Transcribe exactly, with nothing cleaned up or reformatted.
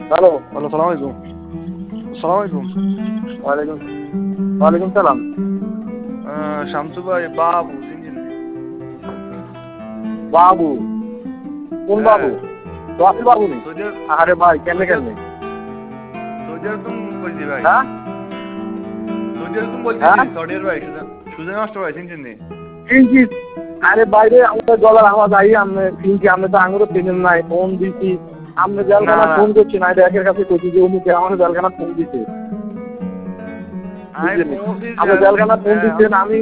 Hello hello, সালাম আলাইকুম। সালাম আলাইকুম। ওয়ালাইকুম ওয়ালাইকুম সালাম। শামসু ভাই, বাবু চিনছেন? বাবু? কোন বাবু? রাসেল বাবু নি? সৌদি আরে ভাই কেমনে কেমনে? সৌদি আরব বলছি ভাই। হ্যাঁ সৌদি আরব বলছি, হ্যাঁ সৌদির ভাই সুজন সুজন মাস্টার ভাই চিনছেন নি? চিনছি। আরে বাইরে আমাদের গলার আওয়াজ আই আমি চিনছি। আপনি তো আঙুরও চিনেন নাই, ফোন দিছি। আপনি জেলখানা না, ফোন করছেন, আইডা একের কাছে কইছি যে অমুকে আমাদের জেলখানা ফোন দিছে। আমি বুঝলেন? ফোন দিছি, আপনি জেলখানা ফোন হ্যাঁ, দিচ্ছেন, আমি